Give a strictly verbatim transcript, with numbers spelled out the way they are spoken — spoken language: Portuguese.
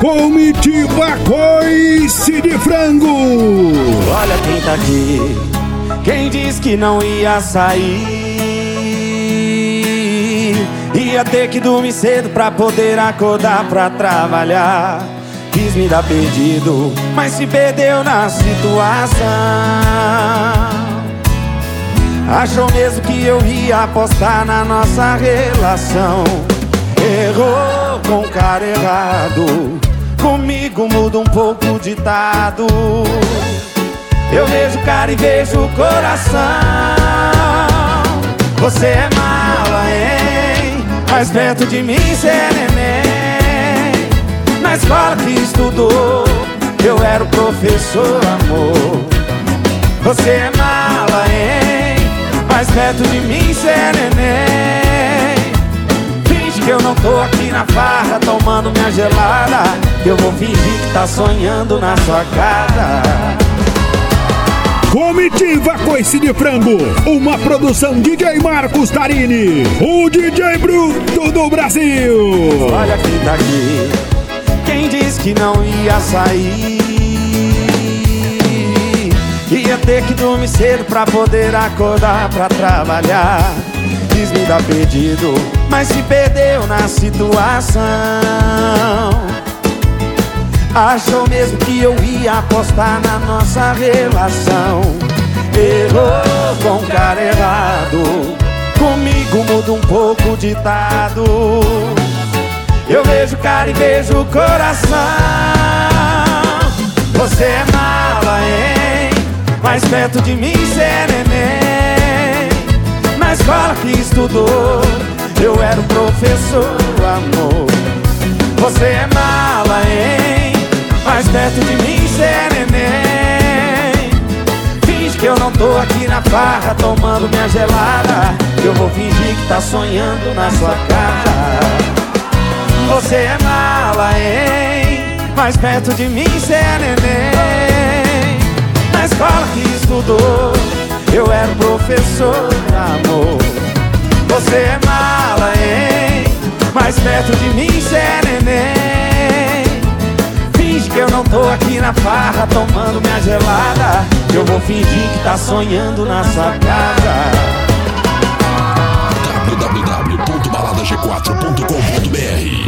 Comitiva Coice de Frango. Olha quem tá aqui, quem disse que não ia sair. Ia ter que dormir cedo pra poder acordar pra trabalhar. Quis me dar perdido, mas se perdeu na situação. Achou mesmo que eu ia apostar na nossa relação. Errou com o cara errado, comigo muda um pouco o ditado. Eu vejo o cara e vejo o coração. Você é mala, hein? Mais perto de mim cê é neném. Na escola que estudou, eu era o professor, amor. Você é mala, hein? Mais perto de mim cê é neném. Finge que eu não tô aqui na farra tomando minha gelada. Eu vou fingir que tá sonhando na sua casa. Comitiva Coice de Frango, uma produção D J Marcos Tarini, o D J bruto do Brasil. Olha quem tá aqui, quem disse que não ia sair. Ia ter que dormir cedo pra poder acordar pra trabalhar. Quis me dar perdido, mas se perdeu na situação. Achou mesmo que eu ia apostar na nossa relação. Errou com o cara errado, comigo muda um pouco o ditado. Eu vejo o cara e vejo o coração. Você é mala, hein? Mais perto de mim cê é neném. Na escola que estudou, eu era o professor, amor. Você é mala, hein? Mais perto de mim cê é neném. Finge que eu não tô aqui na farra tomando minha gelada. Eu vou fingir que tá sonhando na sua casa. Você é mala, hein? Mais perto de mim cê é neném. Na escola que estudou, eu era o professor, amor. Você é mala, hein? Mais perto de mim cê é neném. Finge que eu não tô aqui na farra tomando minha gelada. Eu vou fingir que tá sonhando na sua casa. w w w ponto balada g quatro ponto com ponto b r